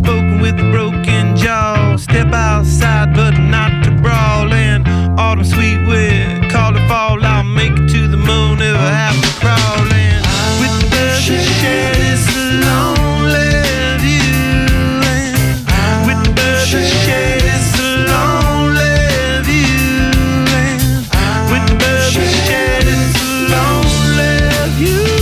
spoken with a broken jaw. Step outside, but not to brawl. And autumn sweet wind, call it fall. I'll make it to the moon if I have to crawl. And with the birds that share this lonely view. And with the birds that share this lonely view. And with the birds that share this lonely view.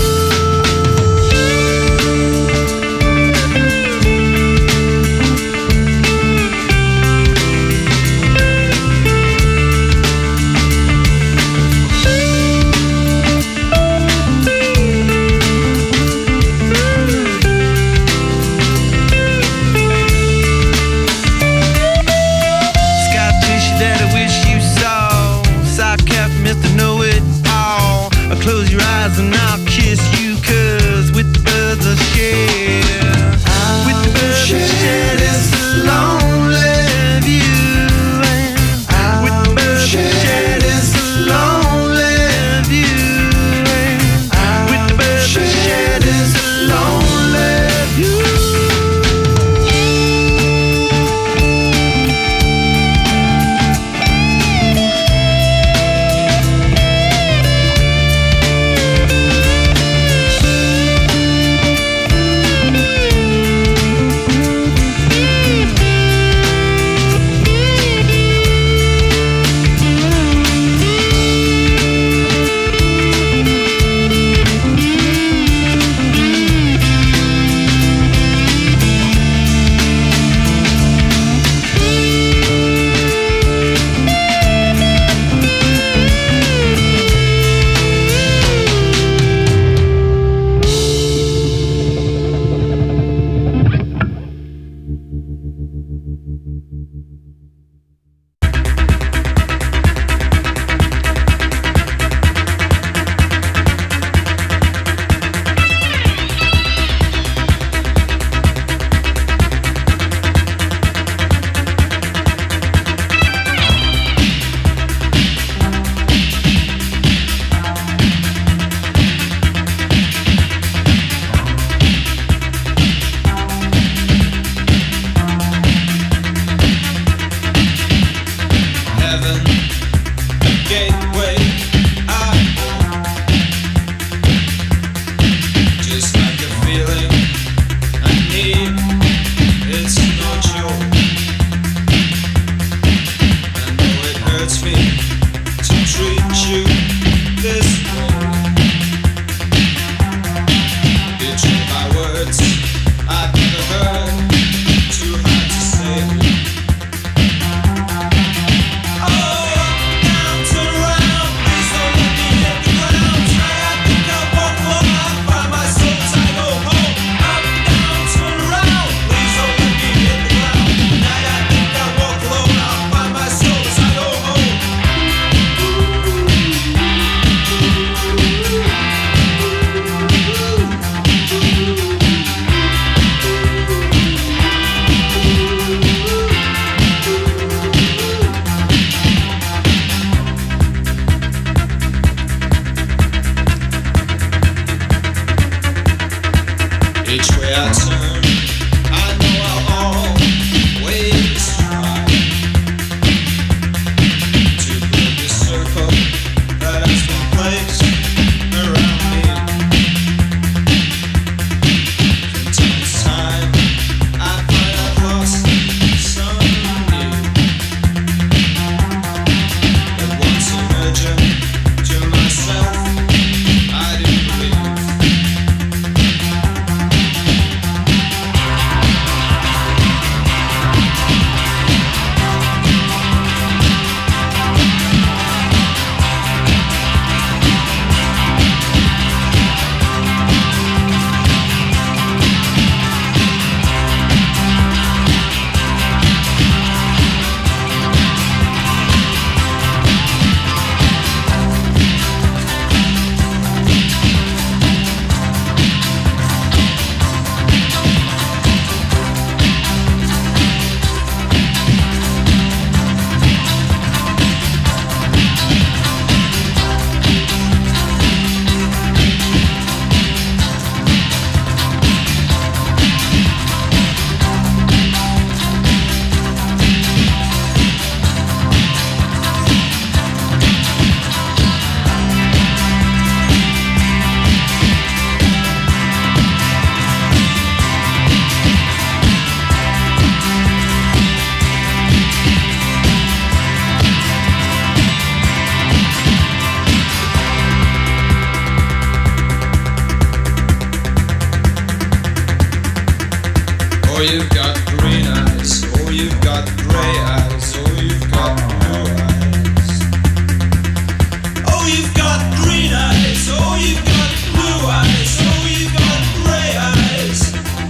Oh, you've got green eyes. Oh, you've got gray eyes. Oh, you've got blue eyes. Oh, you've got green eyes. Oh, you've got blue eyes. Oh, you've got gray eyes.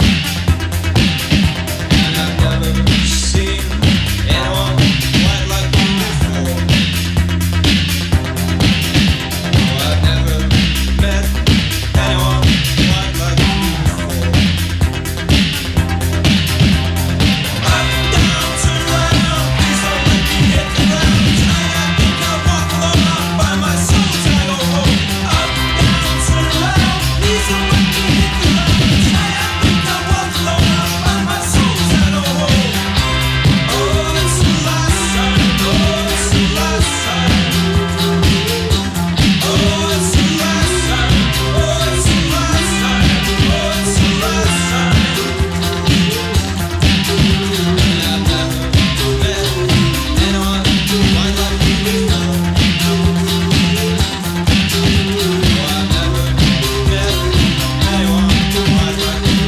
And I've never seen anyone quite like you before. Oh, I've never met anyone quite like you before. Up, down, turn around, please don't let me hit the ground. Tonight I think I'll walk alone, I'll find my soul till I go home. Up, down, turn around, please don't let me hit the ground. Tonight I think I'll walk alone, I'll find my soul till I go home. Oh, it's the last time, oh, it's the last time. Oh, it's the last time, oh, it's the last time, oh, it's the last time. And I've never met anyone quite like you before. Oh, I've never met anyone quite like you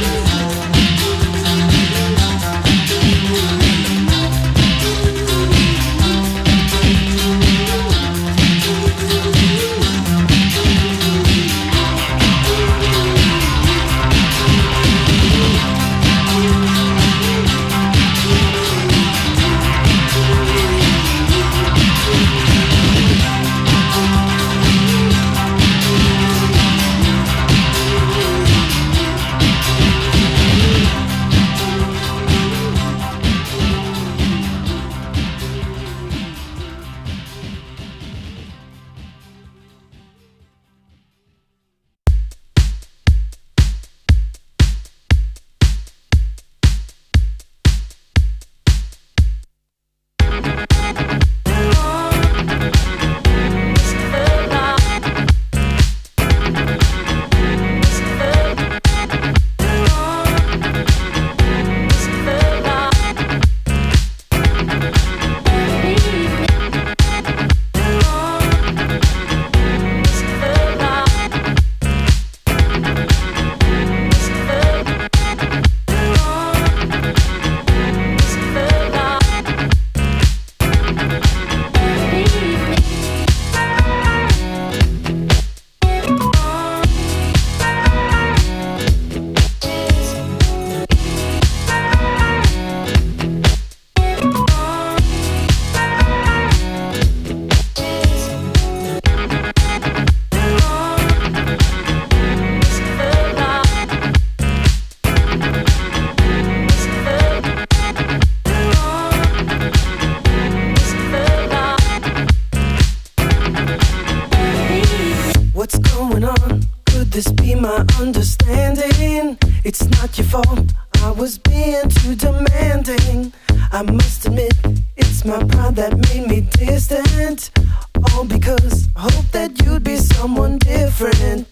What's going on? Could this be my understanding? It's not your fault, I was being too demanding. I must admit, it's my pride that made me distant. All because I hope that you'd be someone different.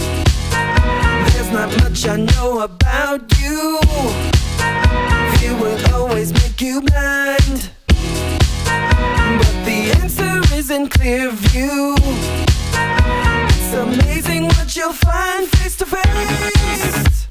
There's not much I know about you. Fear will always make you blind. But the answer is in clear view. It's amazing what you'll find face to face.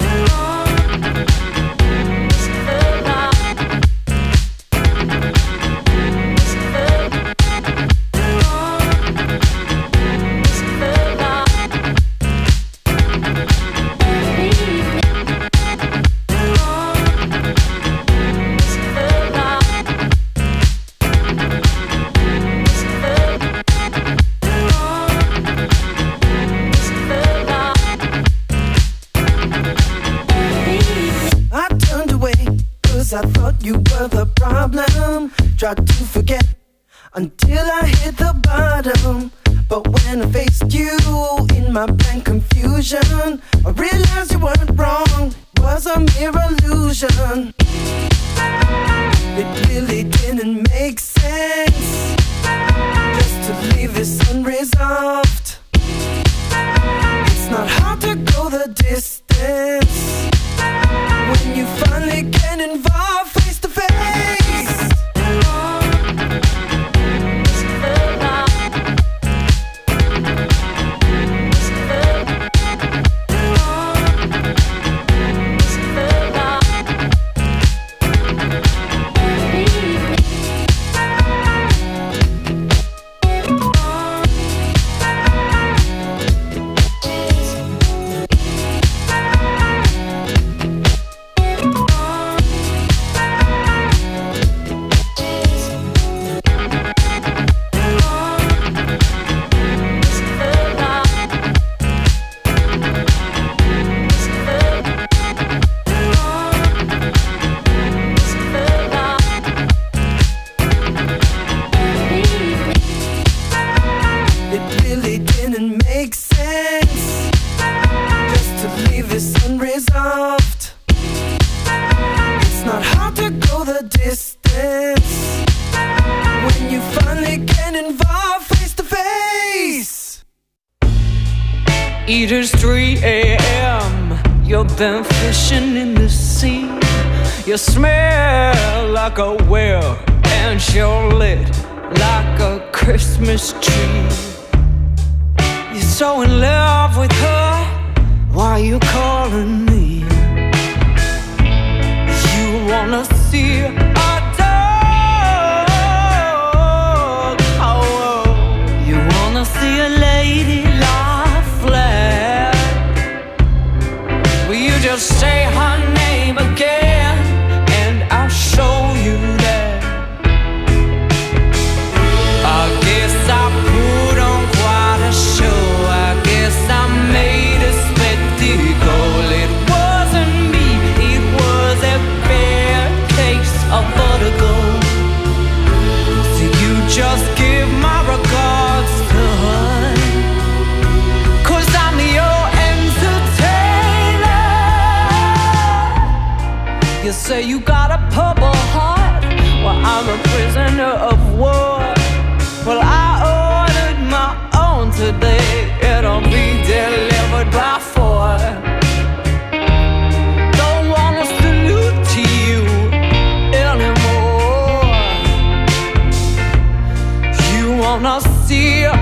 I thought you were the problem. Tried to forget until I hit the bottom. But when I faced you in my blank confusion, I realized you weren't wrong, it was a mere illusion. It really didn't make sense just to leave this unresolved. It's not hard to go the distance when you finally get involved face to face. the distance when you finally get involved face to face. It is 3 a.m. You've been fishing in the sea. You smell like a whale and you're lit like a Christmas tree. You're so in love with her, why are you calling me? You wanna see a dog, oh, you wanna see a lady lie flat. Will you just say her name again and I'll show you that? I guess I put on quite a show. I guess I made a spectacle. It wasn't me, it was a bad case of vertigo. So you just give my regards to her, 'cause I'm your entertainer. You say you got a purple heart, well I'm a prisoner of war. Well I ordered my own today, it'll be delivered by 4. Don't wanna salute to you anymore. You wanna see a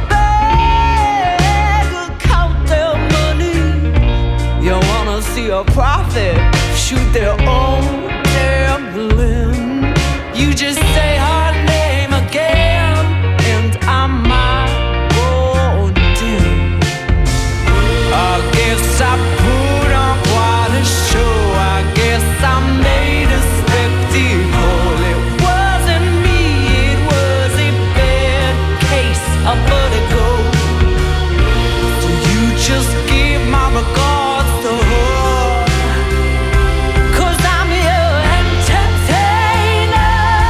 beggar count their money. You wanna see a prophet shoot their own damn limb. You just say her name again and I might go dim. I guess I put on quite a show. I guess I made a spectacle. It wasn't me, it was a bad case of vertigo. So you just give my regards to her, 'cause I'm your entertainer.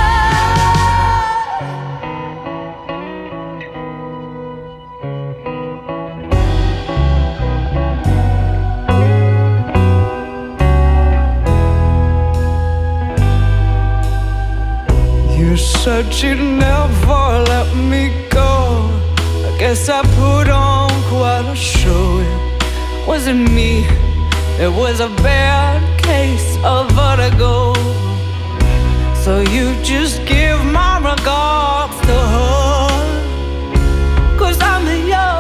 You said you'd never let me go. I guess I put on quite a show. It wasn't me, it was a bad case of vertigo. So you just give my regards to her, 'cause I'm your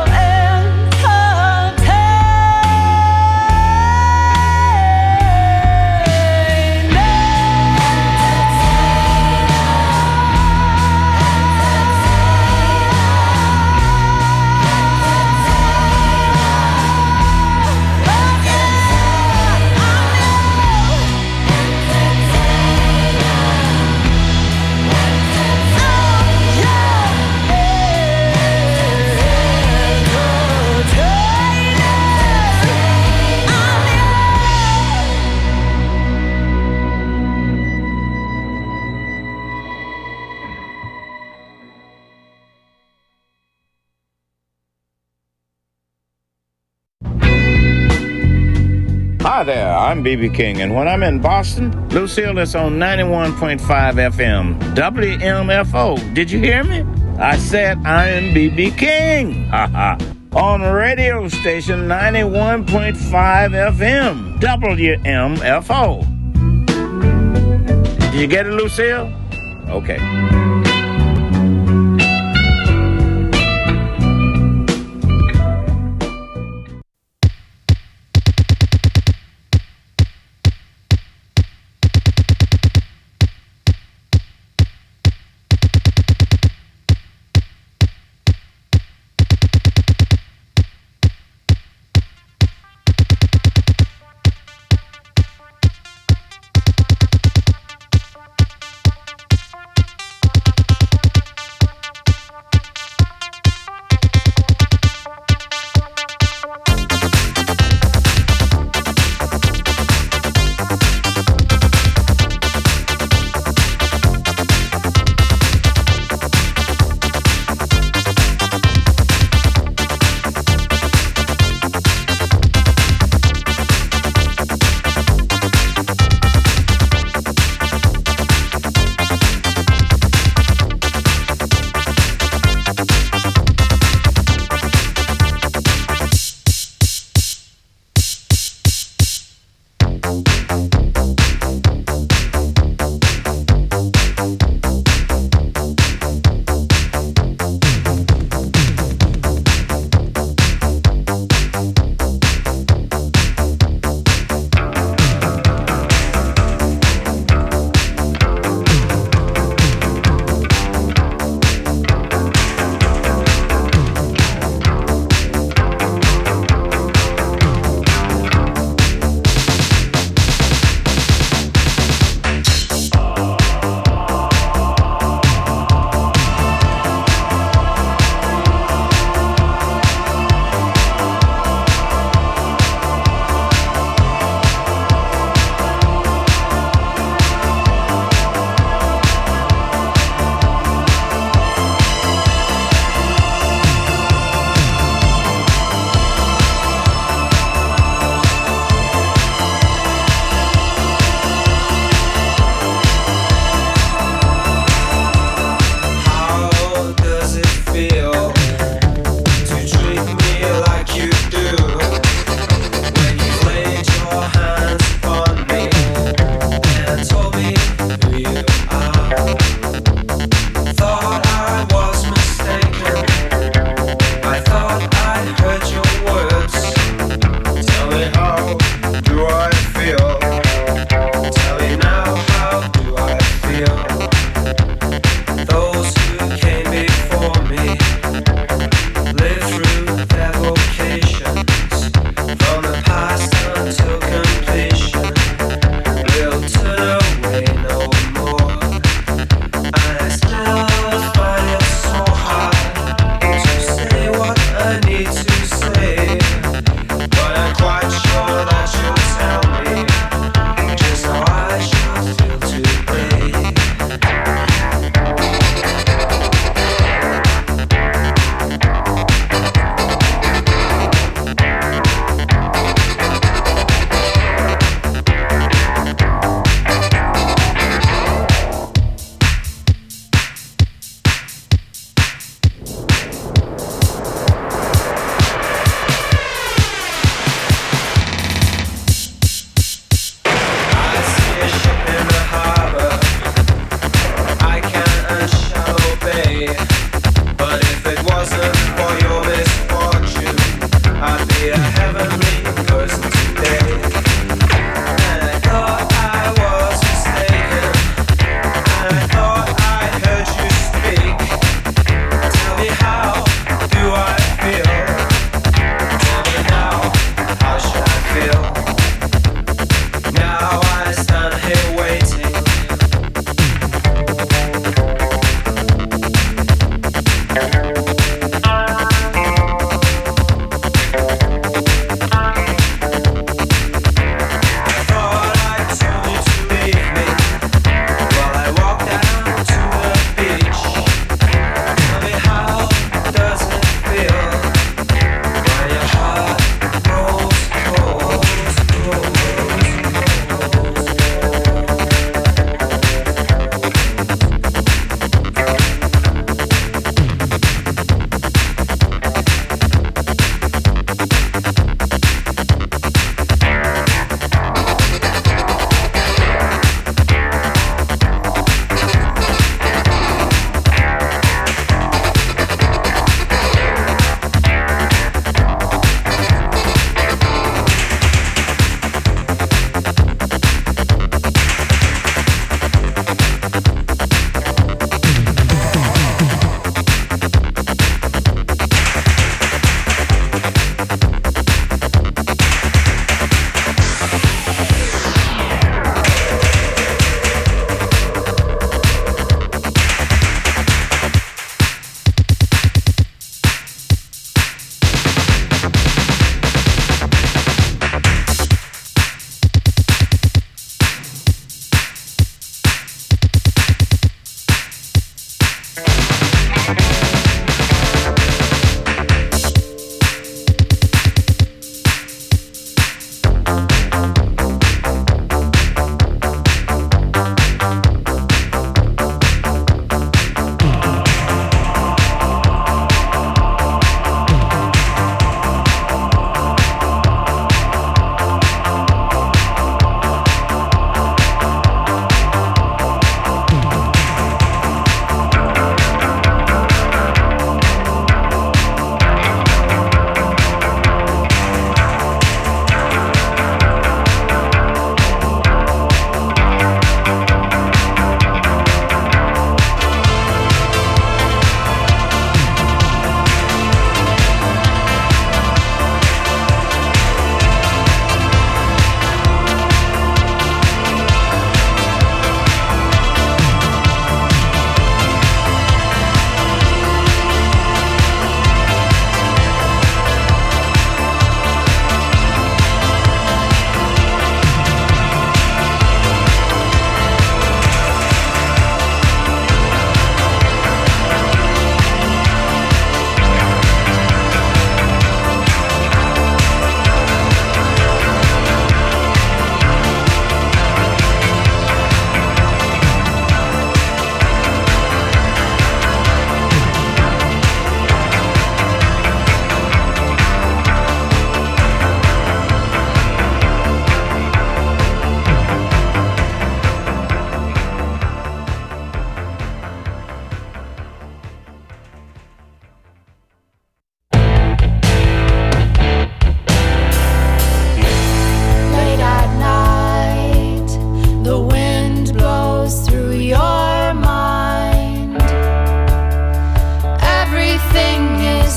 Hi there, I'm B.B. King, and when I'm in Boston, Lucille is on 91.5 FM, WMFO. Did you hear me? I said I am B.B. King. On radio station 91.5 FM, WMFO. Did you get it, Lucille? Okay.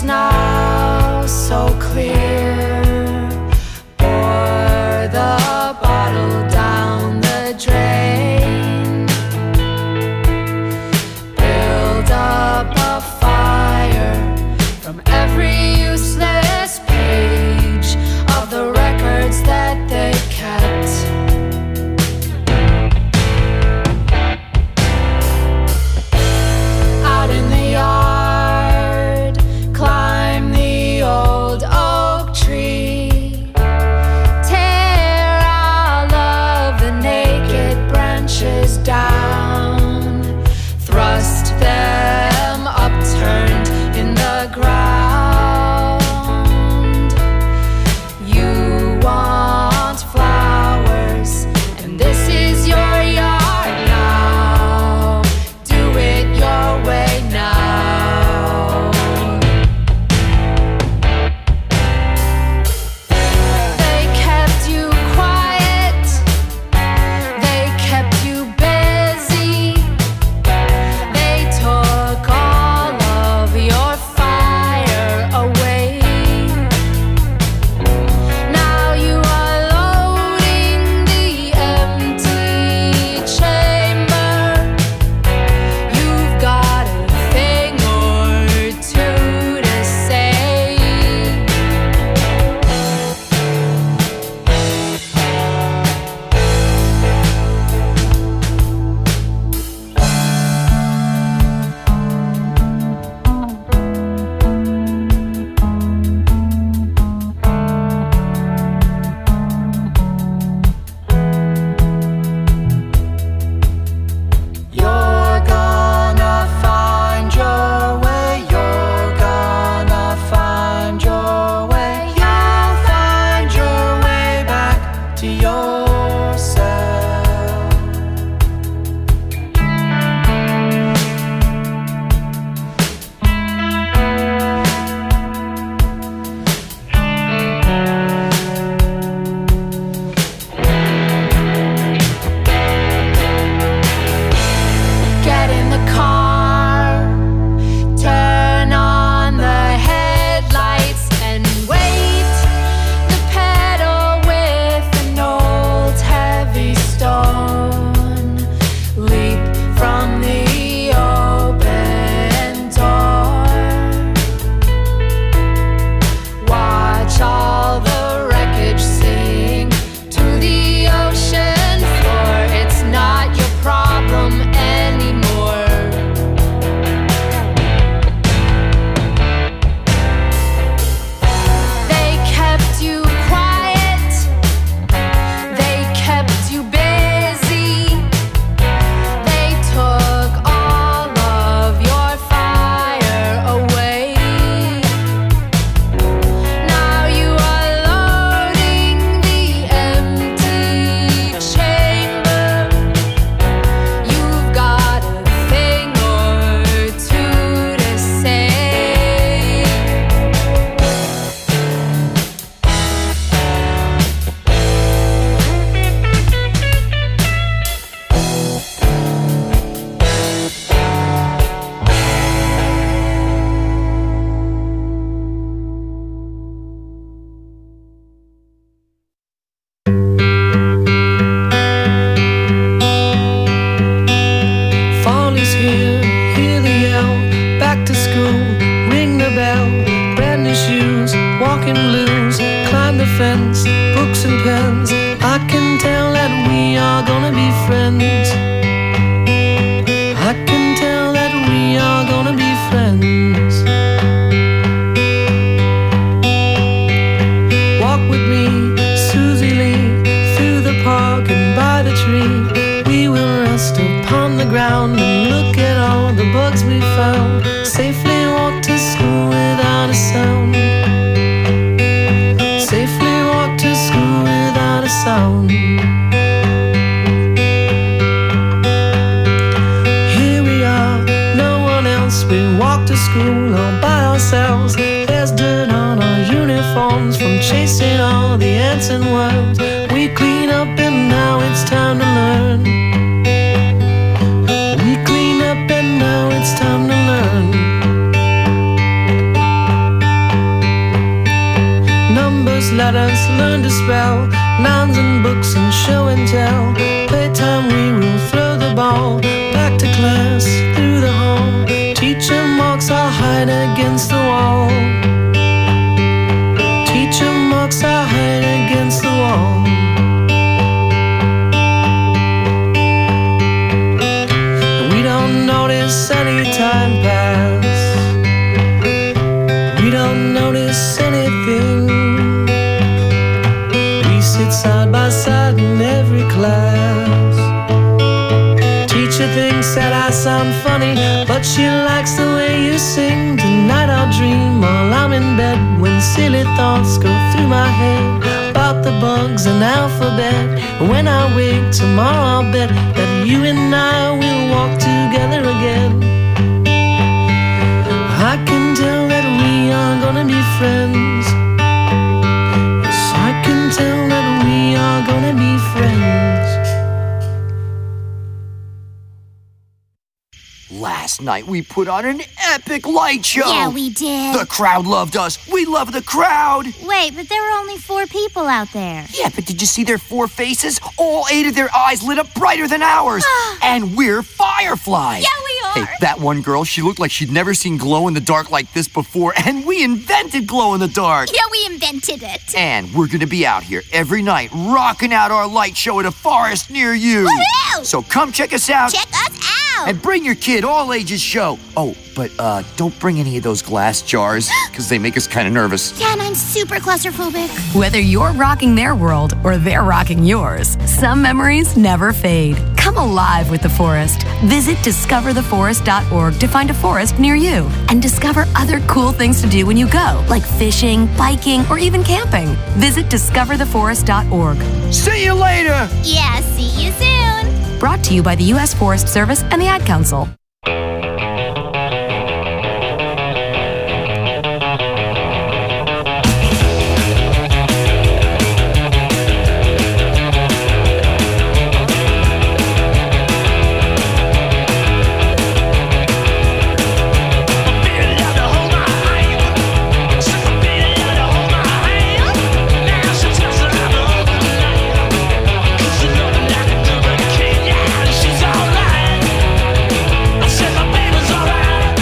now so clear. Pour the bottle down the drain. Build up a fire from every useless page of the records that they kept. Out in the yard, climb the old oak tree. Tear all of the naked branches down. Thrust them upturned in the ground. You want flowers, and this is your yard now. Do it your way now. They kept you quiet, they kept you busy. They took all of your fire away. Now you are loading the empty chamber. You've got a thing or two to say. You're gonna find your way. You're gonna find your way. You'll find your way back to yourself. Get in the car, turn on the headlights and wait. The pedal with an old heavy stone. Leap from the open door. Watch all the wreckage sink to the ocean floor. It's not your problem anymore. They kept you quiet, they kept you busy. They took all of your fire away. Now you are loading the empty chamber. You've got a thing or two to say. Fall is here, hear the yell. Back to school, ring the bell. Brand new shoes, walking blues. Climb the fence, books and pens. I can tell that we are gonna be friends. I can tell that we are gonna be friends. Walk with me, Susie Lee, through the park and by the tree. We will rest upon the ground and look at all the bugs we found. Safely walk to school without a sound. Safely walk to school without a sound. Here we are, no one else. We walk to school all by ourselves. There's dirt on our uniforms from chasing all the ants and worms. We clean up and now it's time to learn. We clean up and now it's time to learn. patterns, learn to spell nouns and books and show and tell. Playtime we will throw the ball back to class through the hall. Teacher marks our hide against the wall. Teacher marks our hide against the wall. And we don't notice any time pass. We don't notice anything. We sit side by side in every class. Teacher thinks that I sound funny, but she likes the way you sing. Tonight I'll dream while I'm in bed, when silly thoughts go through my head about the bugs and alphabet. And when I wake tomorrow, I'll bet that you and I will walk together again. I can tell that we are gonna be friends. Yes, I can tell that we are gonna be friends. Last night we put on an epic light show. Yeah, we did. The crowd loved us. We love the crowd. Wait, but there were only 4 people out there. Yeah, but did you see their 4 faces? All 8 of their eyes lit up brighter than ours. And we're fireflies. Yeah, we are. Hey, that one girl, she looked like she'd never seen glow in the dark like this before, and we invented glow in the dark. Yeah, we invented it. And we're gonna be out here every night, rocking out our light show at a forest near you. Woohoo! So come check us out. Check us out. And bring your kid, all ages show. Oh, but don't bring any of those glass jars, because they make us kind of nervous. Yeah, and I'm super claustrophobic. Whether you're rocking their world or they're rocking yours, some memories never fade. Come alive with the forest. Visit discovertheforest.org to find a forest near you and discover other cool things to do when you go, like fishing, biking, or even camping. Visit discovertheforest.org. See you later! Yeah, see you soon. Brought to you by the U.S. Forest Service and the Ad Council. She's alright. I said my baby's alright.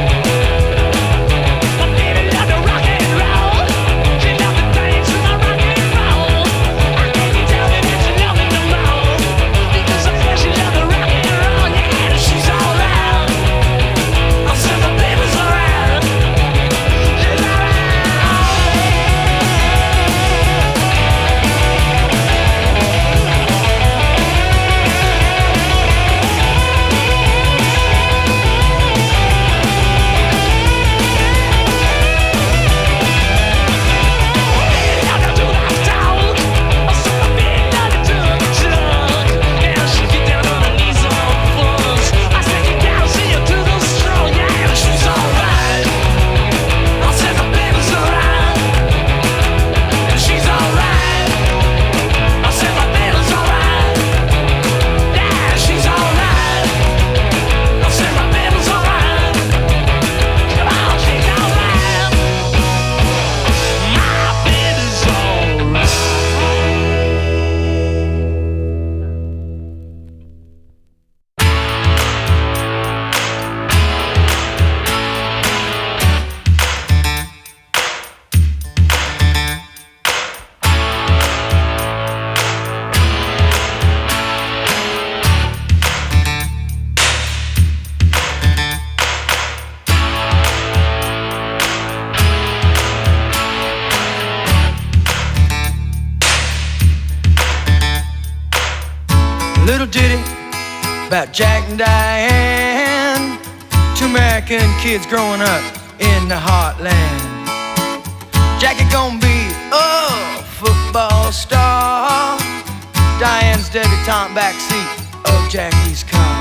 little ditty about Jack and Diane, two American kids growing up in the heartland. Jackie gonna be a football star, Diane's debutante backseat of Jackie's car.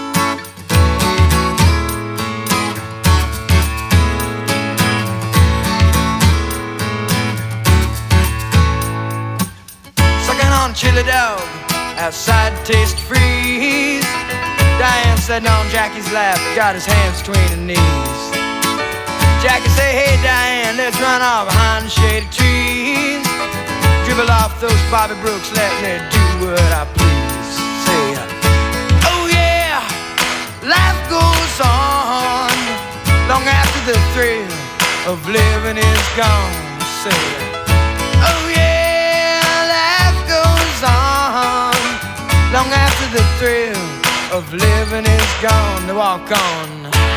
Sucking on chili dog outside Taste Freeze, Diane sitting on Jackie's lap, got his hands between her knees. Jackie say, hey Diane, let's run off behind the shady trees. Dribble off those Bobby Brooks, let me do what I please. Say, oh yeah, life goes on long after the thrill of living is gone. Say, oh yeah, life goes on long after the thrill of living is gone. To walk on.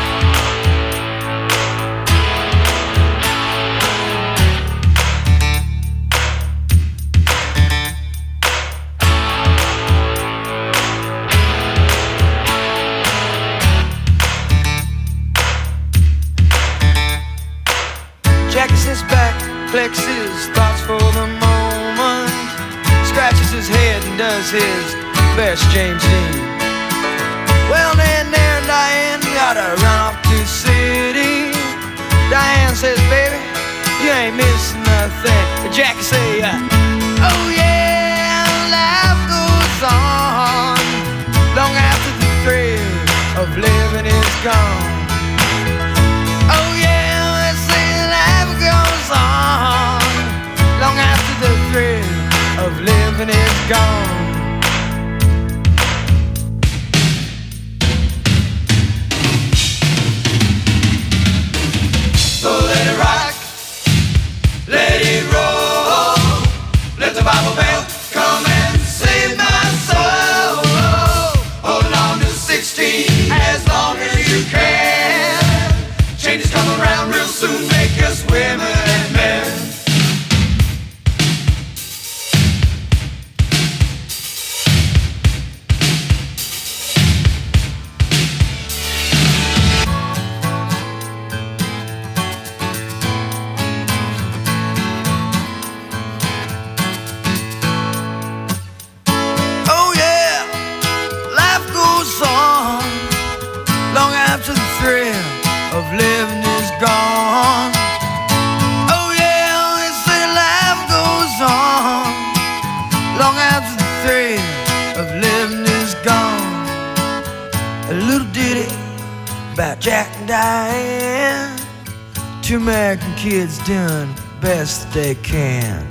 Jackets his back, flexes thoughts for the moment, scratches his head and does his best James Dean. Well then there Diane gotta run off to the city. Diane says, baby, you ain't missing nothing. Jackie say, oh yeah, life goes on long after the thrill of living is gone. Oh yeah, let's say life goes on long after the thrill of living is gone. So let it rock, let it roll, let the Bible bell come and save my soul. Hold on to 16 as long as you can. Changes come around real soon, make us women and men. Oh yeah, life goes on long after the thrill of living is gone. Oh yeah, they say life goes on long after the thrill of living is gone. A little ditty about Jack and Diane, two American kids doing best they can.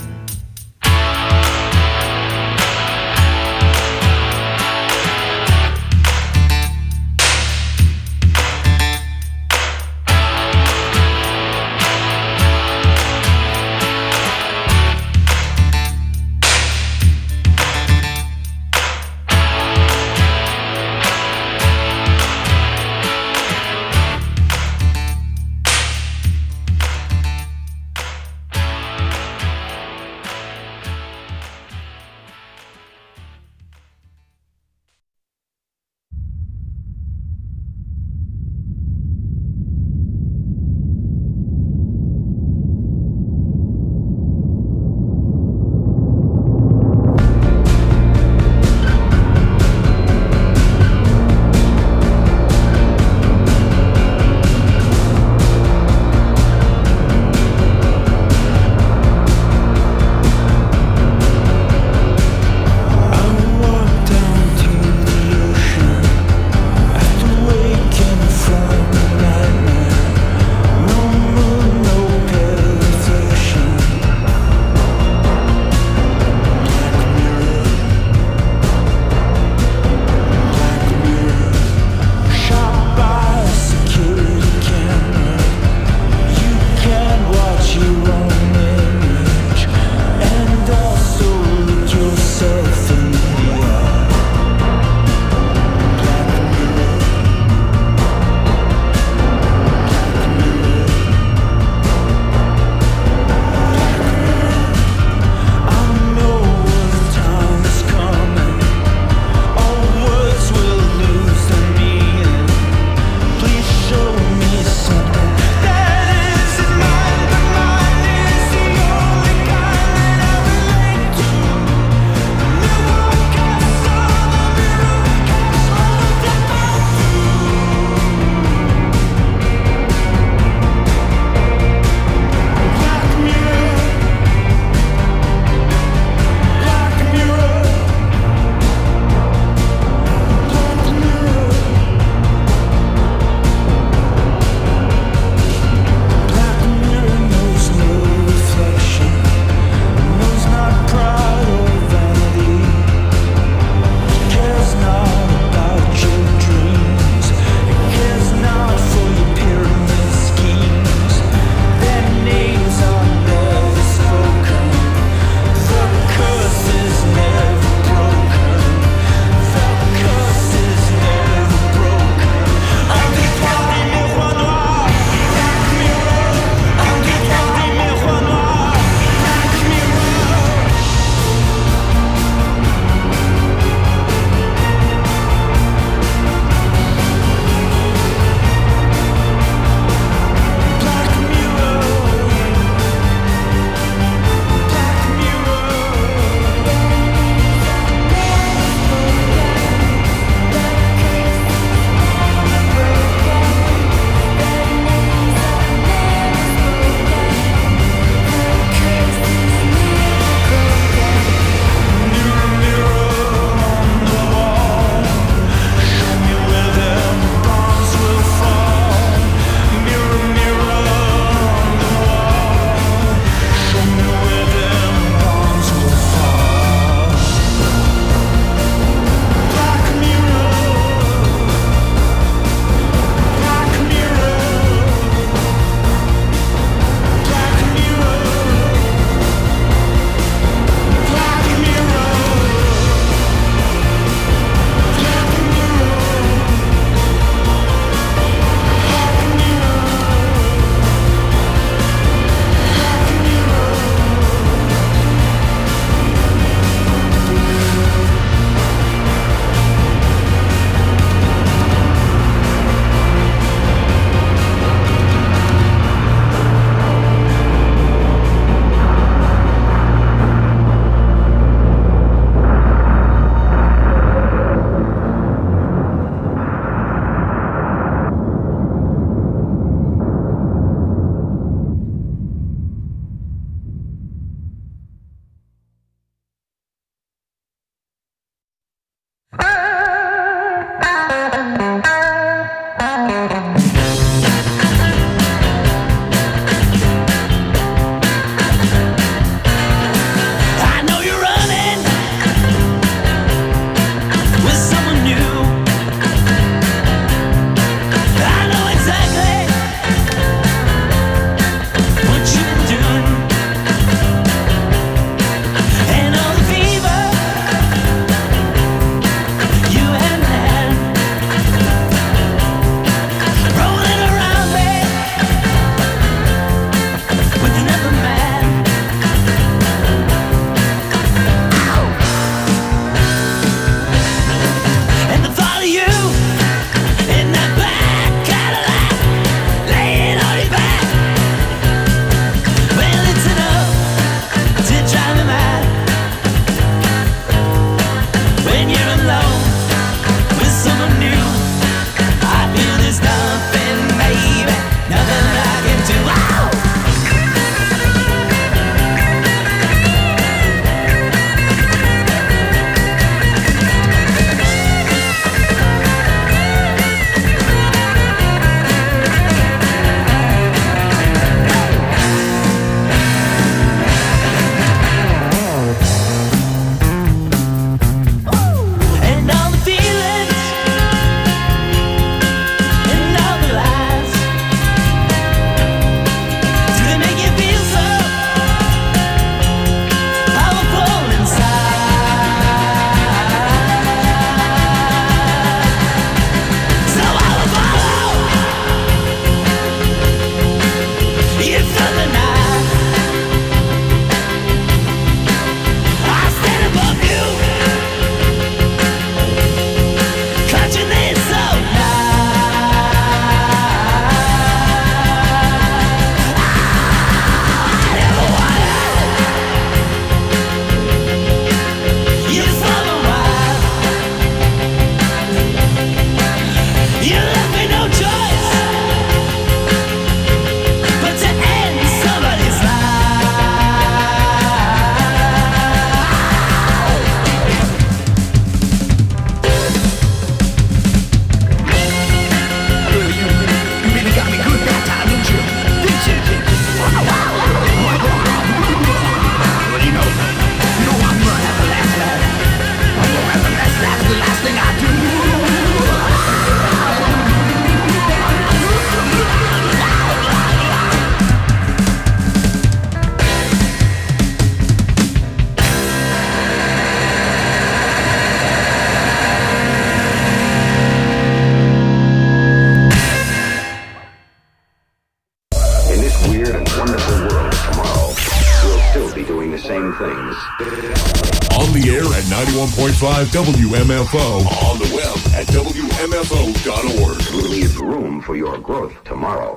91.5 WMFO. On the web at WMFO.org. Leave room for your growth tomorrow.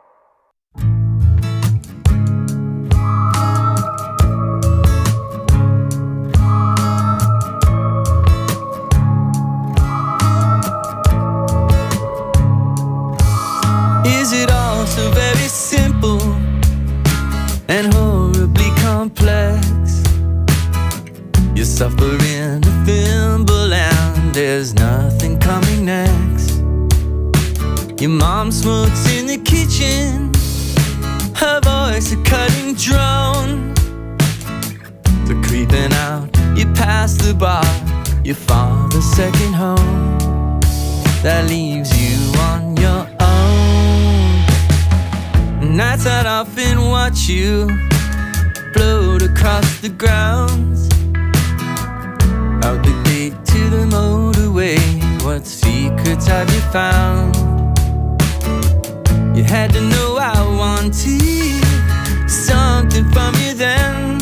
Is it all so very simple and horribly complex? You suffer in a thimble and there's nothing coming next. Your mom smokes in the kitchen, her voice a cutting drone. So creeping out, you pass the bar, your father's second home. That leaves you on your own. Nights I'd often watch you float across the grounds, out the gate to the motorway. What secrets have you found? You had to know I wanted something from you then.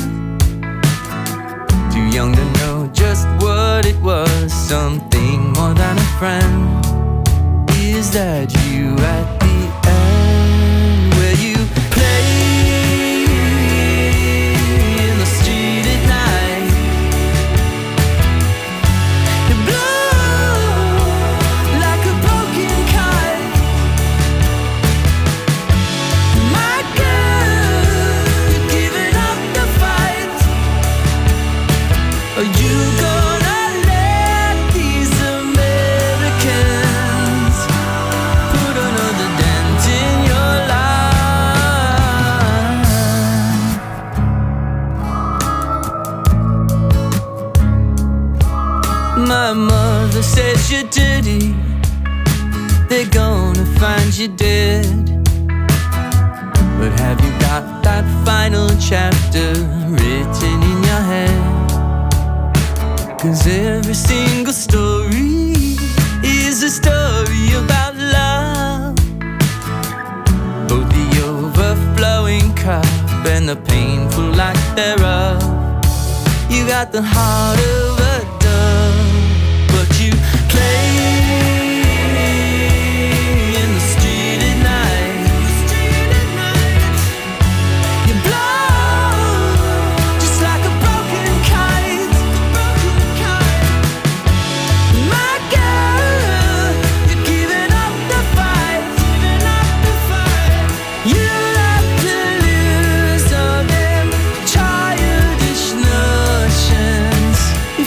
Too young to know just what it was, something more than a friend. Is that you at the end, where you play in the street at night? You blow like a broken kite. My girl, you're giving up the fight. Are you gonna let these Americans put another dent in your life? My mother says you're dirty, they're gonna find you dead. But have you got that final chapter written in your head? 'Cause every single story is a story about love, both the overflowing cup and the painful lack thereof. You got the heart of a dove, but you play in the street at night. You blow just like a broken kite. My girl, you're giving up the fight. You'll have to lose all them childish notions.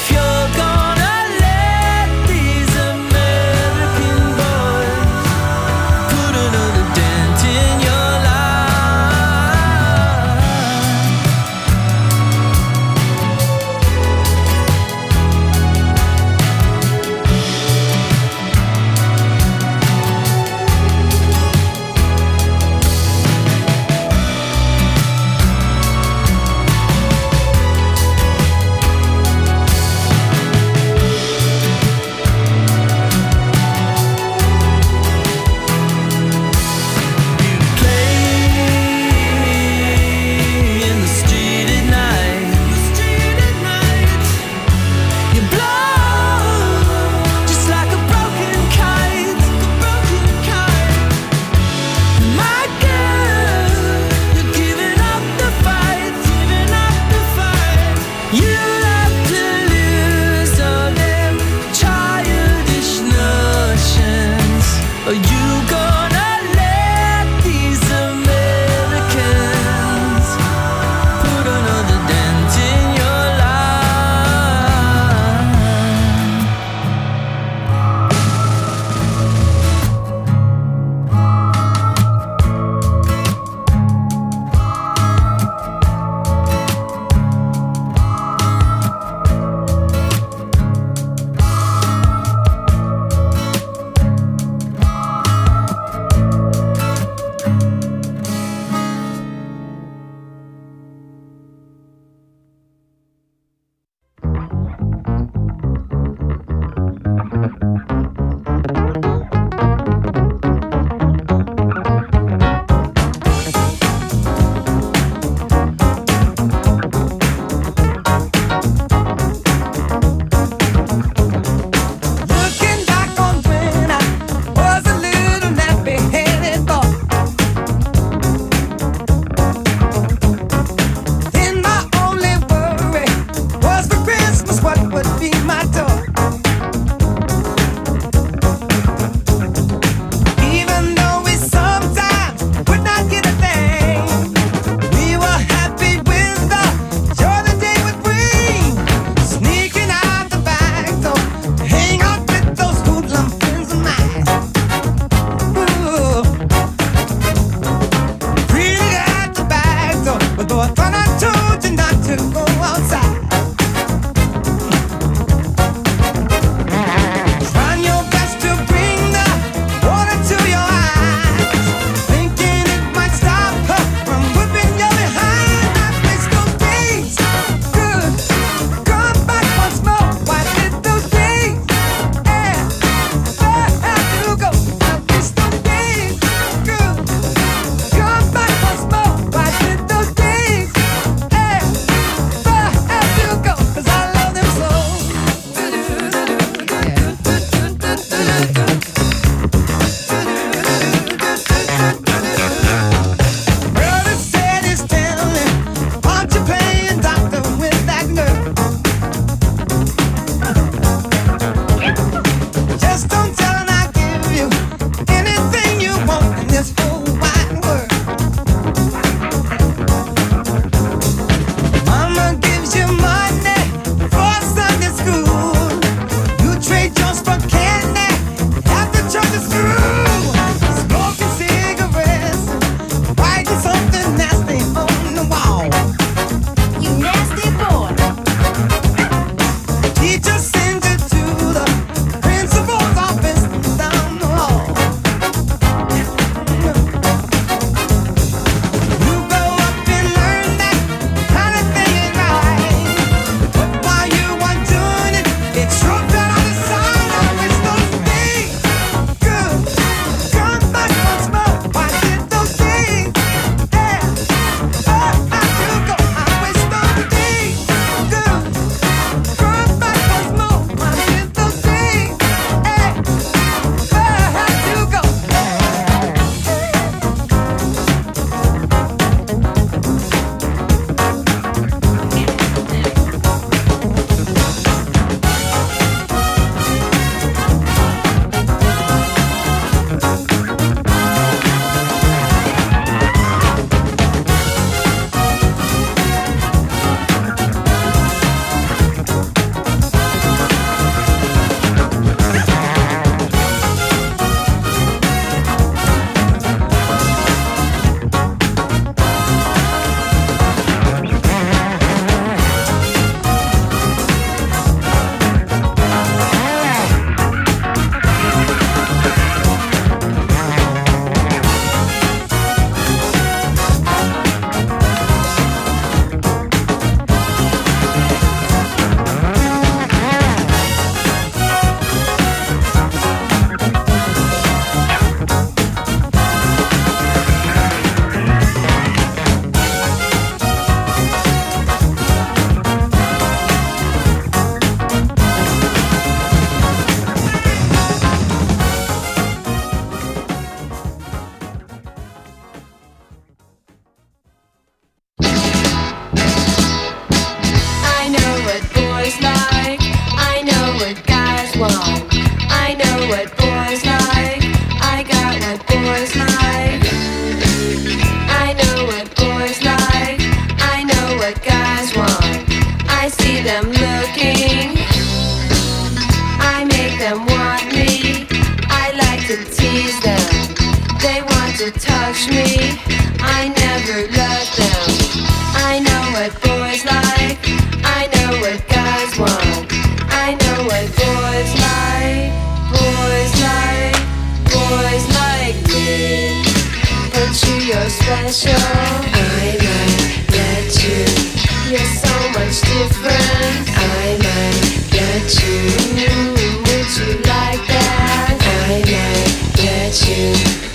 please them. They want to touch me, I never let them. I know what boys like, I know what guys want. I know what boys like, boys like, boys like me. But you're special, I might let you. You're so much different, I might let you. Would you like that? I might let you.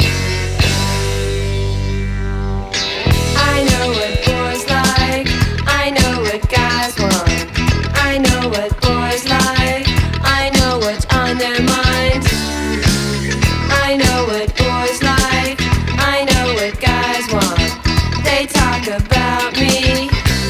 I know what boys like, I know what guys want. I know what boys like, I know what's on their minds. I know what boys like, I know what guys want. They talk about me,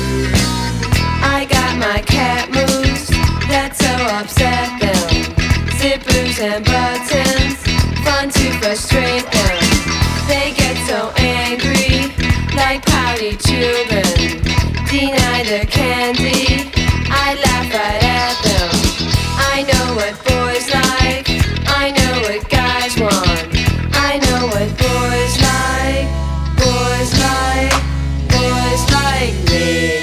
I got my cat moves that so upset them. Zippers and buttons, fun to frustrate them. They get so angry, like pouty children. Deny their candy, I laugh right at them. I know what boys like, I know what guys want. I know what boys like, boys like, boys like me.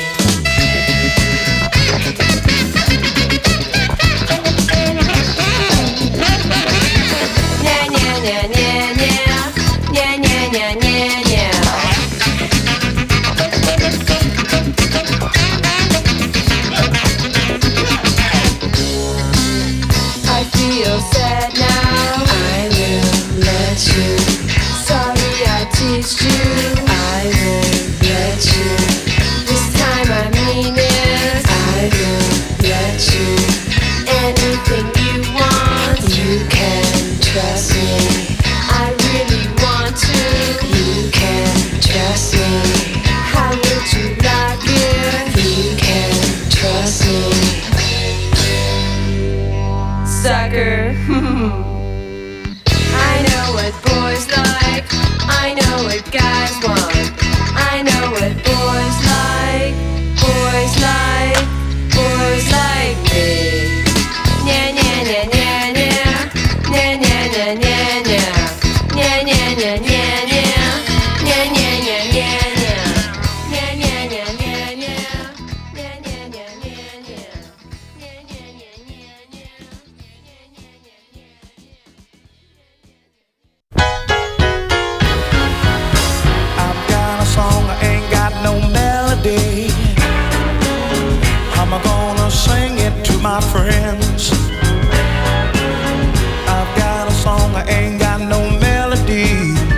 Nya nya nya nya nya, nya nya nya nya nya. I feel sad now, I will let you. Sorry I teased you, I will let you. This time I mean it, I will let you. Anything you want, you can trust me. I really want to, you can trust me. How would you like it? You can trust me. Sucker. I know what boys like, I know what guys want. I know what boys like, boys like, boys like me. Nya nya nya nya nya, nya nya nya nya nya, nya nya nya nya nya, nya nya nya nya nya, nya nya nya nya nya, nya nya nya nya nya, nya nya nya nya nya. I've got a song, I ain't got no melody. I'm gonna sing it to my friends. I've got a song, I ain't got no melody.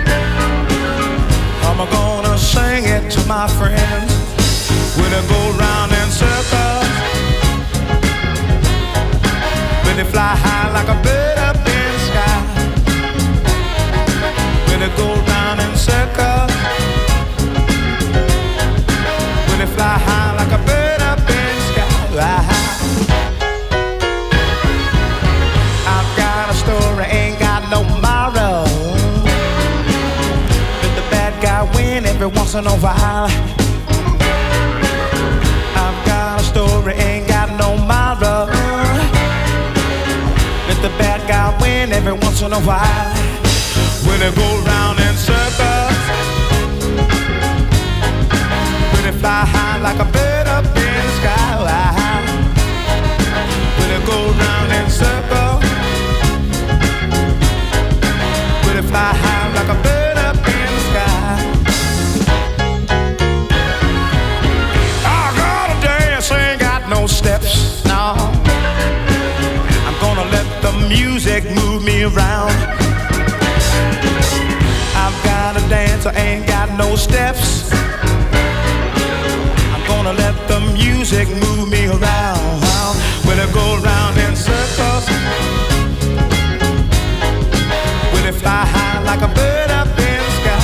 I'm gonna sing it to my friends. When I go round in circles, when they fly high like a bird up in the sky. When they go round in circles, when they fly high like a bird up in the sky. I've got a story, ain't got no moral. Let the bad guy win every once in a while. I've got a story, ain't got no moral. Let the bad guy win every once in a while. When they go round in circles, when they fly high like a bird up in the sky. When they go round in circles, when they fly high like a bird up in the sky. I gotta dance, ain't got no steps, no. I'm gonna let the music move me around. I've got a dance, I ain't got no steps. I'm gonna let the music move me around. When I go round in circles, when I fly high like a bird up in the sky.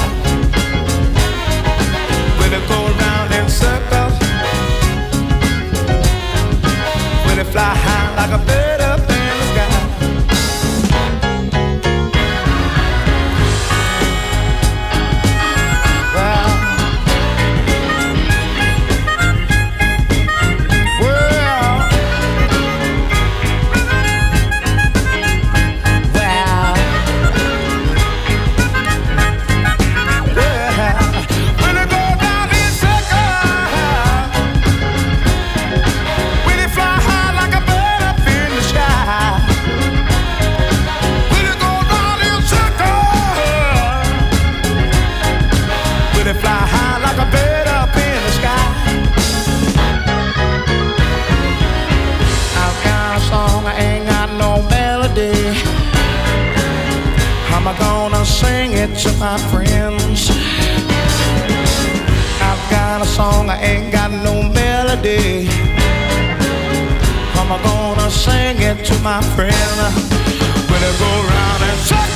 When I go round in circles, when I fly high like a bird up in the sky. I'm gonna sing it to my friends. I've got a song, I ain't got no melody. I'm gonna sing it to my friend. We'll go round and circle.